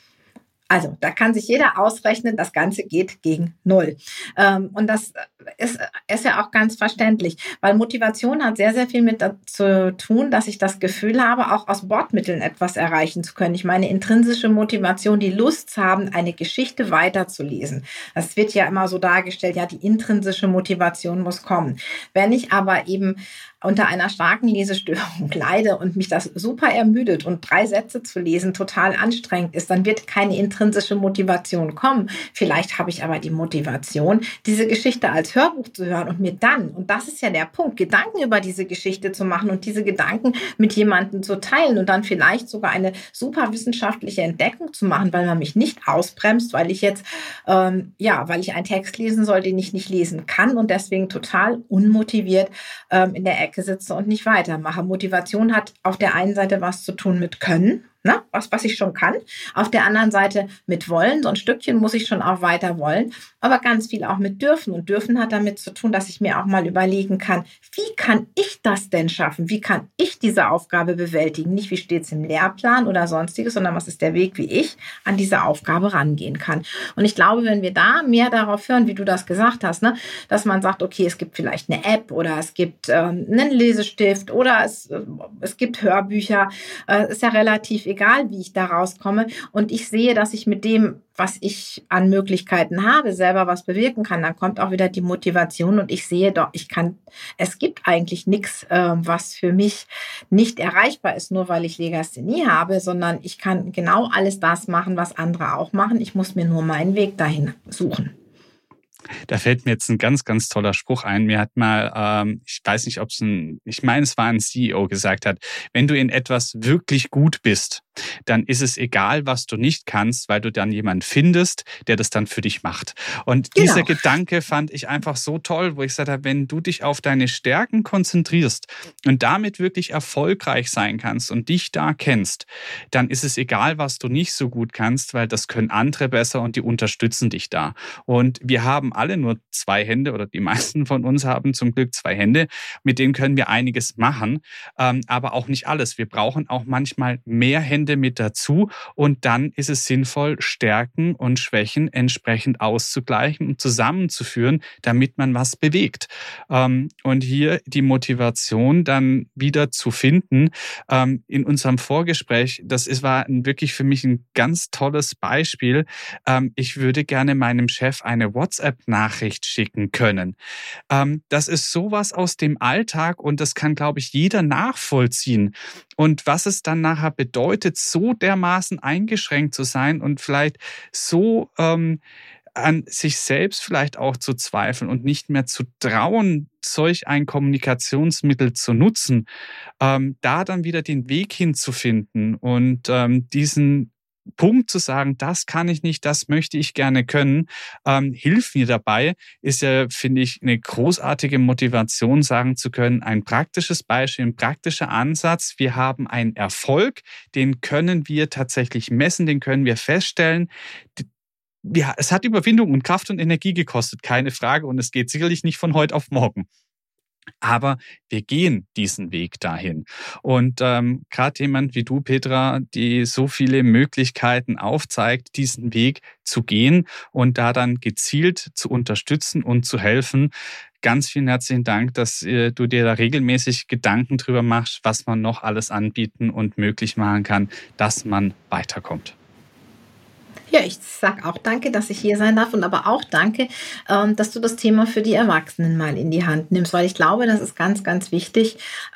Also, da kann sich jeder ausrechnen, das Ganze geht gegen 0. Und das ist ja auch ganz verständlich, weil Motivation hat sehr, sehr viel mit zu tun, dass ich das Gefühl habe, auch aus Bordmitteln etwas erreichen zu können. Ich meine, intrinsische Motivation, die Lust zu haben, eine Geschichte weiterzulesen. Das wird ja immer so dargestellt, ja, die intrinsische Motivation muss kommen. Wenn ich aber eben unter einer starken Lesestörung leide und mich das super ermüdet und 3 Sätze zu lesen total anstrengend ist, dann wird keine intrinsische Motivation kommen. Vielleicht habe ich aber die Motivation, diese Geschichte als Hörbuch zu hören und mir dann, und das ist ja der Punkt, Gedanken über diese Geschichte zu machen und diese Gedanken mit jemandem zu teilen und dann vielleicht sogar eine super wissenschaftliche Entdeckung zu machen, weil man mich nicht ausbremst, weil ich jetzt, weil ich einen Text lesen soll, den ich nicht lesen kann und deswegen total unmotiviert in der Ecke sitze und nicht weitermache. Motivation hat auf der einen Seite was zu tun mit Können. ne? Was ich schon kann. Auf der anderen Seite mit wollen, so ein Stückchen muss ich schon auch weiter wollen, aber ganz viel auch mit dürfen. Und dürfen hat damit zu tun, dass ich mir auch mal überlegen kann, wie kann ich das denn schaffen? Wie kann ich diese Aufgabe bewältigen? Nicht, wie steht es im Lehrplan oder sonstiges, sondern was ist der Weg, wie ich an diese Aufgabe rangehen kann. Und ich glaube, wenn wir da mehr darauf hören, wie du das gesagt hast, ne, dass man sagt, okay, es gibt vielleicht eine App oder es gibt einen Lesestift oder es gibt Hörbücher, ist ja relativ egal, wie ich da rauskomme. Und ich sehe, dass ich mit dem, was ich an Möglichkeiten habe, selber was bewirken kann. Dann kommt auch wieder die Motivation und ich sehe doch, es gibt eigentlich nichts, was für mich nicht erreichbar ist, nur weil ich Legasthenie habe, sondern ich kann genau alles das machen, was andere auch machen. Ich muss mir nur meinen Weg dahin suchen. Da fällt mir jetzt ein ganz, ganz toller Spruch ein. Mir hat mal, ich weiß nicht, ich meine, es war ein CEO gesagt hat, wenn du in etwas wirklich gut bist, dann ist es egal, was du nicht kannst, weil du dann jemanden findest, der das dann für dich macht. Und dieser Gedanke fand ich einfach so toll, wo ich gesagt habe, wenn du dich auf deine Stärken konzentrierst und damit wirklich erfolgreich sein kannst und dich da kennst, dann ist es egal, was du nicht so gut kannst, weil das können andere besser und die unterstützen dich da. Und wir haben alle nur 2 Hände oder die meisten von uns haben zum Glück 2 Hände, mit denen können wir einiges machen, aber auch nicht alles. Wir brauchen auch manchmal mehr Hände mit dazu und dann ist es sinnvoll, Stärken und Schwächen entsprechend auszugleichen und zusammenzuführen, damit man was bewegt. Und hier die Motivation dann wieder zu finden. In unserem Vorgespräch, war wirklich für mich ein ganz tolles Beispiel. Ich würde gerne meinem Chef eine WhatsApp-Nachricht schicken können. Das ist sowas aus dem Alltag und das kann, glaube ich, jeder nachvollziehen. Und was es dann nachher bedeutet, so dermaßen eingeschränkt zu sein und vielleicht so an sich selbst vielleicht auch zu zweifeln und nicht mehr zu trauen, solch ein Kommunikationsmittel zu nutzen, da dann wieder den Weg hinzufinden und diesen Punkt zu sagen, das kann ich nicht, das möchte ich gerne können, hilft mir dabei, ist ja, finde ich, eine großartige Motivation, sagen zu können, ein praktisches Beispiel, ein praktischer Ansatz. Wir haben einen Erfolg, den können wir tatsächlich messen, den können wir feststellen. Ja, es hat Überwindung und Kraft und Energie gekostet, keine Frage, und es geht sicherlich nicht von heute auf morgen. Aber wir gehen diesen Weg dahin. Und gerade jemand wie du, Petra, die so viele Möglichkeiten aufzeigt, diesen Weg zu gehen und da dann gezielt zu unterstützen und zu helfen. Ganz vielen herzlichen Dank, dass du dir da regelmäßig Gedanken drüber machst, was man noch alles anbieten und möglich machen kann, dass man weiterkommt. Ja, ich sage auch danke, dass ich hier sein darf und aber auch danke, dass du das Thema für die Erwachsenen mal in die Hand nimmst, weil ich glaube, das ist ganz, ganz wichtig.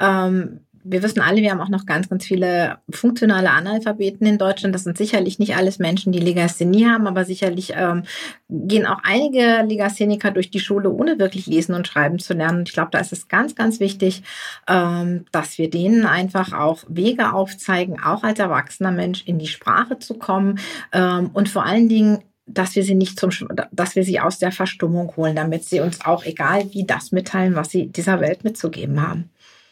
Wir wissen alle, wir haben auch noch ganz, ganz viele funktionale Analphabeten in Deutschland. Das sind sicherlich nicht alles Menschen, die Legasthenie haben, aber sicherlich gehen auch einige Legastheniker durch die Schule, ohne wirklich lesen und schreiben zu lernen. Und ich glaube, da ist es ganz, ganz wichtig, dass wir denen einfach auch Wege aufzeigen, auch als erwachsener Mensch in die Sprache zu kommen und vor allen Dingen, dass wir sie aus der Verstummung holen, damit sie uns auch, egal wie, das mitteilen, was sie dieser Welt mitzugeben haben.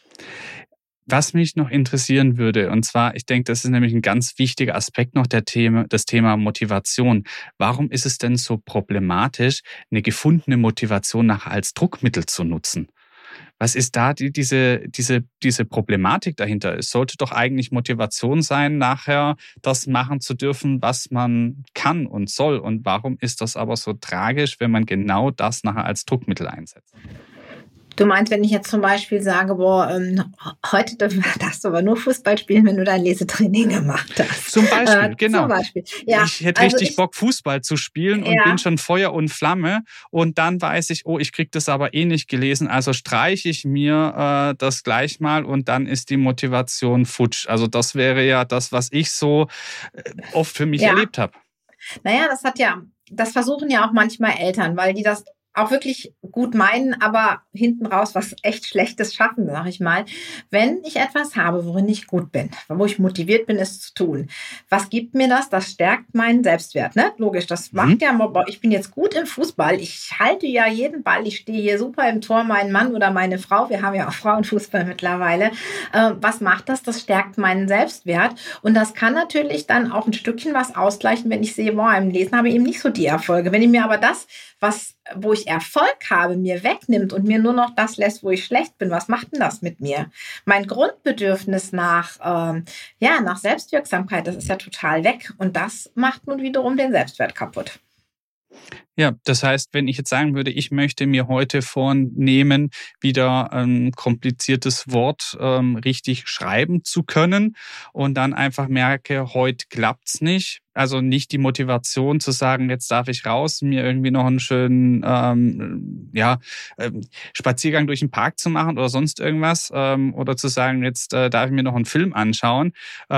Was mich noch interessieren würde, und zwar, ich denke, das ist nämlich ein ganz wichtiger Aspekt noch das Thema Motivation. Warum ist es denn so problematisch, eine gefundene Motivation nachher als Druckmittel zu nutzen? Was ist da diese Problematik dahinter? Es sollte doch eigentlich Motivation sein, nachher das machen zu dürfen, was man kann und soll. Und warum ist das aber so tragisch, wenn man genau das nachher als Druckmittel einsetzt? Du meinst, wenn ich jetzt zum Beispiel sage, heute darfst du aber nur Fußball spielen, wenn du dein Lesetraining gemacht hast. Zum Beispiel, genau. Zum Beispiel. Ja, ich hätte richtig Bock, Fußball zu spielen und bin schon Feuer und Flamme. Und dann weiß ich, ich kriege das aber eh nicht gelesen. Also streiche ich mir das gleich mal und dann ist die Motivation futsch. Also das wäre ja das, was ich so oft für mich erlebt habe. Naja, das versuchen ja auch manchmal Eltern, weil die das auch wirklich gut meinen, aber hinten raus was echt Schlechtes schaffen, sag ich mal. Wenn ich etwas habe, worin ich gut bin, wo ich motiviert bin, es zu tun, was gibt mir das? Das stärkt meinen Selbstwert, ne? Logisch, das macht Mhm. ja, ich bin jetzt gut im Fußball, ich halte ja jeden Ball, ich stehe hier super im Tor, mein Mann oder meine Frau, wir haben ja auch Frauenfußball mittlerweile. Was macht das? Das stärkt meinen Selbstwert und das kann natürlich dann auch ein Stückchen was ausgleichen, wenn ich sehe, boah, im Lesen habe ich eben nicht so die Erfolge. Wenn ich mir aber das, wo ich Erfolg habe, mir wegnimmt und mir nur noch das lässt, wo ich schlecht bin, was macht denn das mit mir? Mein Grundbedürfnis nach Selbstwirksamkeit, das ist ja total weg und das macht nun wiederum den Selbstwert kaputt. Ja, das heißt, wenn ich jetzt sagen würde, ich möchte mir heute vornehmen, wieder ein kompliziertes Wort richtig schreiben zu können und dann einfach merke, heute klappt's nicht. Also nicht die Motivation zu sagen, jetzt darf ich raus, mir irgendwie noch einen schönen Spaziergang durch den Park zu machen oder sonst irgendwas oder zu sagen, jetzt darf ich mir noch einen Film anschauen,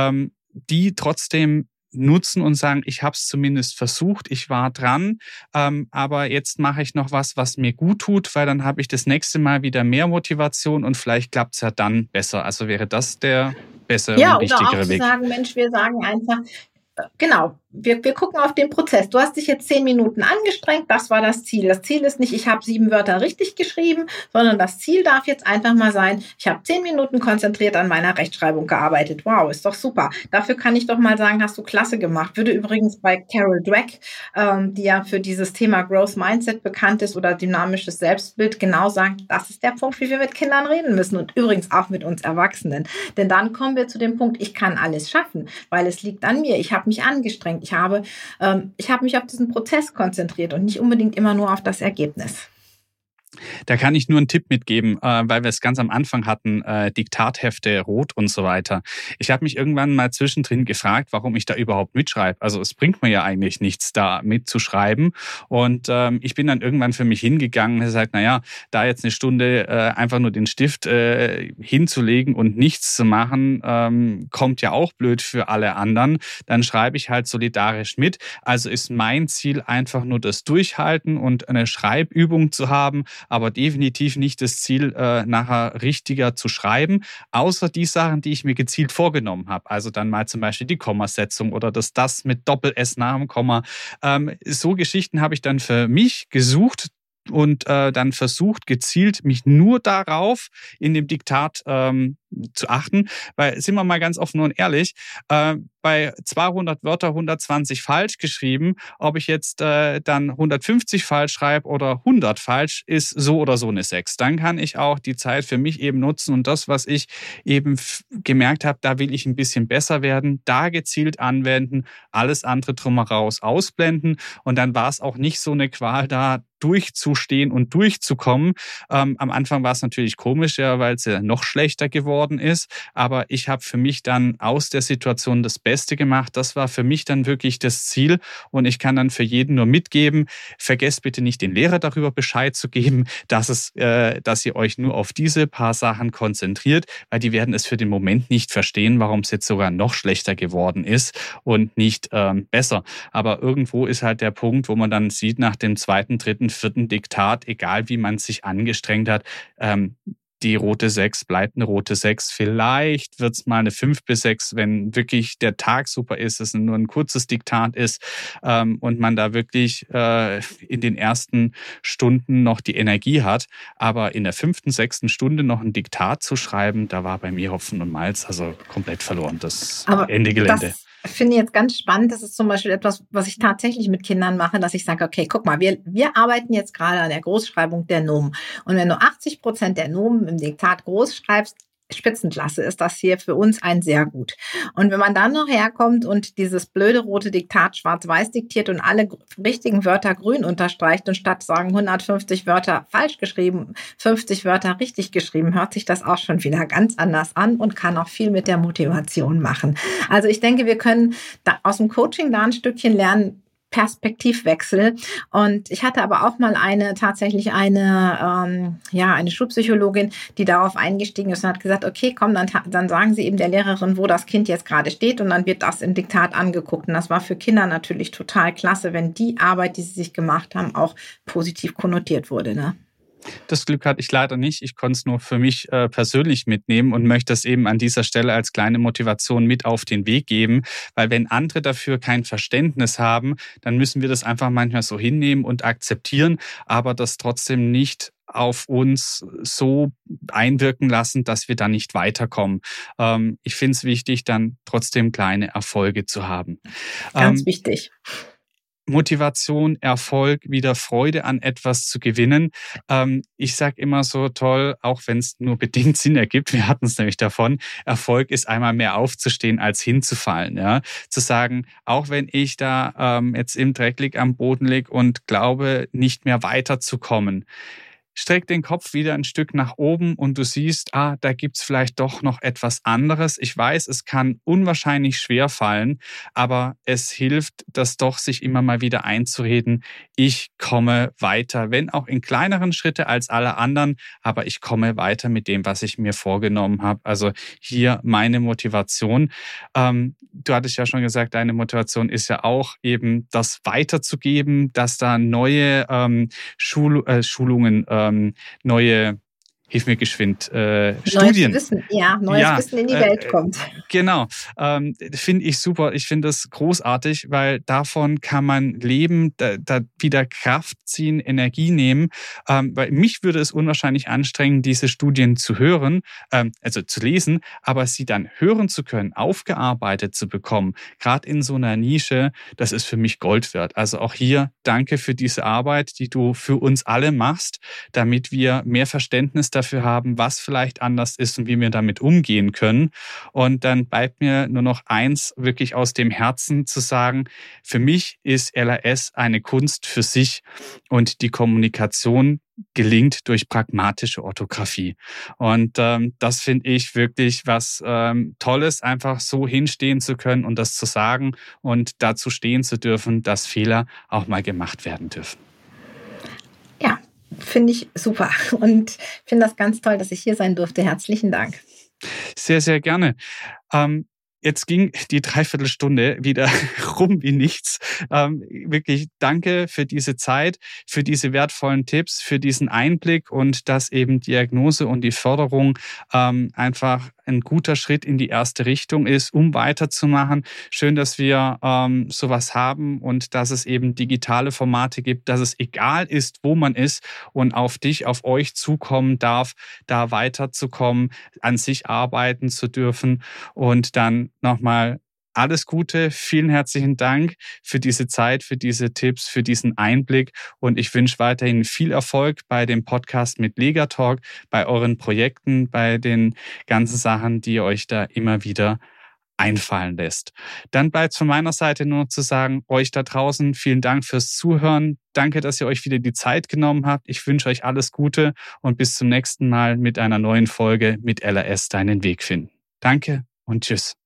die trotzdem nutzen und sagen, ich habe es zumindest versucht, ich war dran, aber jetzt mache ich noch was mir gut tut, weil dann habe ich das nächste Mal wieder mehr Motivation und vielleicht klappt es ja dann besser. Also wäre das der bessere und Ja, oder auch richtigere zu Weg. sagen, Mensch, wir sagen einfach, genau, wir gucken auf den Prozess. Du hast dich jetzt 10 Minuten angestrengt, das war das Ziel. Das Ziel ist nicht, ich habe 7 Wörter richtig geschrieben, sondern das Ziel darf jetzt einfach mal sein, ich habe 10 Minuten konzentriert an meiner Rechtschreibung gearbeitet. Wow, ist doch super. Dafür kann ich doch mal sagen, hast du klasse gemacht. Würde übrigens bei Carol Dweck, die ja für dieses Thema Growth Mindset bekannt ist oder dynamisches Selbstbild, genau sagen, das ist der Punkt, wie wir mit Kindern reden müssen und übrigens auch mit uns Erwachsenen. Denn dann kommen wir zu dem Punkt, ich kann alles schaffen, weil es liegt an mir. Ich habe mich angestrengt. Ich habe mich auf diesen Prozess konzentriert und nicht unbedingt immer nur auf das Ergebnis. Da kann ich nur einen Tipp mitgeben, weil wir es ganz am Anfang hatten, Diktathefte, Rot und so weiter. Ich habe mich irgendwann mal zwischendrin gefragt, warum ich da überhaupt mitschreibe. Also es bringt mir ja eigentlich nichts, da mitzuschreiben. Und ich bin dann irgendwann für mich hingegangen und gesagt, naja, da jetzt eine Stunde einfach nur den Stift hinzulegen und nichts zu machen, kommt ja auch blöd für alle anderen. Dann schreibe ich halt solidarisch mit. Also ist mein Ziel einfach nur das Durchhalten und eine Schreibübung zu haben, aber definitiv nicht das Ziel, nachher richtiger zu schreiben, außer die Sachen, die ich mir gezielt vorgenommen habe. Also dann mal zum Beispiel die Kommasetzung oder das mit Doppel-S nach dem Komma. So Geschichten habe ich dann für mich gesucht und dann versucht, gezielt mich nur darauf in dem Diktat zu achten, weil, sind wir mal ganz offen und ehrlich, bei 200 Wörter 120 falsch geschrieben, ob ich jetzt dann 150 falsch schreibe oder 100 falsch, ist so oder so eine 6. Dann kann ich auch die Zeit für mich eben nutzen und das, was ich eben gemerkt habe, da will ich ein bisschen besser werden, da gezielt anwenden, alles andere drumherum ausblenden und dann war es auch nicht so eine Qual, da durchzustehen und durchzukommen. Am Anfang war es natürlich komisch, ja, weil es ja noch schlechter geworden ist. Aber ich habe für mich dann aus der Situation das Beste gemacht. Das war für mich dann wirklich das Ziel. Und ich kann dann für jeden nur mitgeben, vergesst bitte nicht den Lehrer darüber Bescheid zu geben, dass ihr euch nur auf diese paar Sachen konzentriert, weil die werden es für den Moment nicht verstehen, warum es jetzt sogar noch schlechter geworden ist und nicht besser. Aber irgendwo ist halt der Punkt, wo man dann sieht, nach dem zweiten, dritten, vierten Diktat, egal wie man sich angestrengt hat, die rote 6 bleibt eine rote 6. Vielleicht wird es mal eine 5-6, wenn wirklich der Tag super ist, es nur ein kurzes Diktat ist und man da wirklich in den ersten Stunden noch die Energie hat. Aber in der 5., 6. Stunde noch ein Diktat zu schreiben, da war bei mir Hopfen und Malz, also komplett verloren. Das Aber Ende Gelände. das finde ich jetzt ganz spannend. Das ist zum Beispiel etwas, was ich tatsächlich mit Kindern mache, dass ich sage, okay, guck mal, wir arbeiten jetzt gerade an der Großschreibung der Nomen. Und wenn du 80% der Nomen im Diktat groß schreibst, Spitzenklasse, ist das hier für uns ein sehr gut. Und wenn man dann noch herkommt und dieses blöde rote Diktat schwarz-weiß diktiert und alle richtigen Wörter grün unterstreicht und statt sagen 150 Wörter falsch geschrieben, 50 Wörter richtig geschrieben, hört sich das auch schon wieder ganz anders an und kann auch viel mit der Motivation machen. Also ich denke, wir können da aus dem Coaching da ein Stückchen lernen, Perspektivwechsel. Und ich hatte aber auch mal eine Schulpsychologin, die darauf eingestiegen ist und hat gesagt, okay, komm, dann sagen Sie eben der Lehrerin, wo das Kind jetzt gerade steht und dann wird das im Diktat angeguckt. Und das war für Kinder natürlich total klasse, wenn die Arbeit, die sie sich gemacht haben, auch positiv konnotiert wurde, ne? Das Glück hatte ich leider nicht. Ich konnte es nur für mich persönlich mitnehmen und möchte es eben an dieser Stelle als kleine Motivation mit auf den Weg geben. Weil wenn andere dafür kein Verständnis haben, dann müssen wir das einfach manchmal so hinnehmen und akzeptieren, aber das trotzdem nicht auf uns so einwirken lassen, dass wir da nicht weiterkommen. Ich finde es wichtig, dann trotzdem kleine Erfolge zu haben. Ganz wichtig. Motivation, Erfolg, wieder Freude an etwas zu gewinnen. Ich sage immer so toll, auch wenn es nur bedingt Sinn ergibt, wir hatten es nämlich davon, Erfolg ist einmal mehr aufzustehen, als hinzufallen. Ja? Zu sagen, auch wenn ich da jetzt im Dreck lieg, am Boden lieg und glaube, nicht mehr weiterzukommen, streck den Kopf wieder ein Stück nach oben und du siehst, da gibt's vielleicht doch noch etwas anderes. Ich weiß, es kann unwahrscheinlich schwer fallen, aber es hilft, das doch sich immer mal wieder einzureden. Ich komme weiter, wenn auch in kleineren Schritte als alle anderen, aber ich komme weiter mit dem, was ich mir vorgenommen habe. Also hier meine Motivation. Du hattest ja schon gesagt, deine Motivation ist ja auch eben das weiterzugeben, dass da neue Schulungen, neue, hilf mir geschwind, Studien. Neues Wissen in die Welt kommt. Genau, finde ich super. Ich finde das großartig, weil davon kann man leben, da wieder Kraft ziehen, Energie nehmen. Weil mich würde es unwahrscheinlich anstrengen, diese Studien zu hören, also zu lesen, aber sie dann hören zu können, aufgearbeitet zu bekommen, gerade in so einer Nische, das ist für mich Gold wert. Also auch hier danke für diese Arbeit, die du für uns alle machst, damit wir mehr Verständnis dafür haben, was vielleicht anders ist und wie wir damit umgehen können. Und dann bleibt mir nur noch eins wirklich aus dem Herzen zu sagen, für mich ist LAS eine Kunst für sich und die Kommunikation gelingt durch pragmatische Orthographie. Und das finde ich wirklich was Tolles, einfach so hinstehen zu können und das zu sagen und dazu stehen zu dürfen, dass Fehler auch mal gemacht werden dürfen. Ja, finde ich super und finde das ganz toll, dass ich hier sein durfte. Herzlichen Dank. Sehr, sehr gerne. Jetzt ging die Dreiviertelstunde wieder rum wie nichts. Wirklich danke für diese Zeit, für diese wertvollen Tipps, für diesen Einblick und dass eben Diagnose und die Förderung einfach ein guter Schritt in die erste Richtung ist, um weiterzumachen. Schön, dass wir sowas haben und dass es eben digitale Formate gibt, dass es egal ist, wo man ist und auf euch zukommen darf, da weiterzukommen, an sich arbeiten zu dürfen und dann nochmal alles Gute, vielen herzlichen Dank für diese Zeit, für diese Tipps, für diesen Einblick und ich wünsche weiterhin viel Erfolg bei dem Podcast mit Legatalk, bei euren Projekten, bei den ganzen Sachen, die ihr euch da immer wieder einfallen lässt. Dann bleibt von meiner Seite nur noch zu sagen, euch da draußen vielen Dank fürs Zuhören. Danke, dass ihr euch wieder die Zeit genommen habt. Ich wünsche euch alles Gute und bis zum nächsten Mal mit einer neuen Folge mit LAS deinen Weg finden. Danke und tschüss.